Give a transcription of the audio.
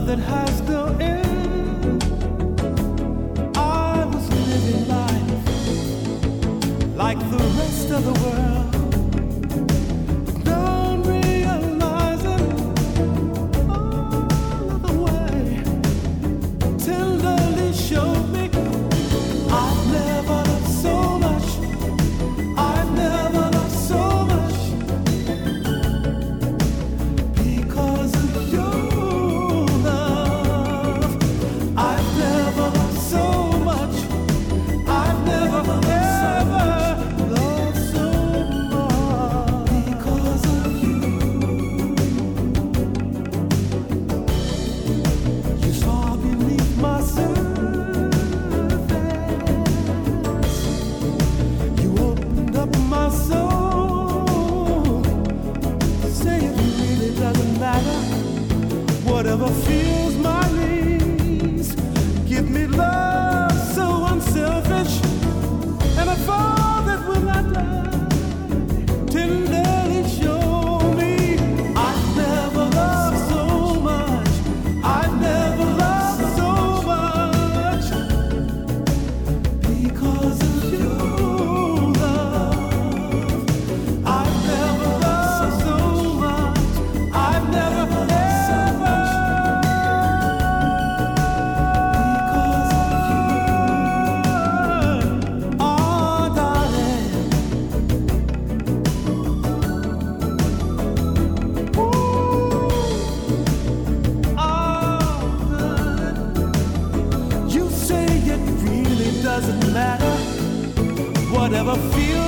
that has no end. I was living life like the rest of the world, not realizing all of the way tenderly showed me I've never loved so much. I've never loved so much because of your love. I've never loved so much. I've never ever loved so much because of you. You saw beneath my surface. You opened up my soul. Say it really doesn't matter. Whatever fuels my needs. Give me love so unselfish. And a fall that will not die. Tenderly show me I've never loved so much. I've never loved so much because of your love. I've never loved so much. I've never ever because of you. Oh, darling. Ooh. Oh, good. You say it really doesn't matter. Whatever feels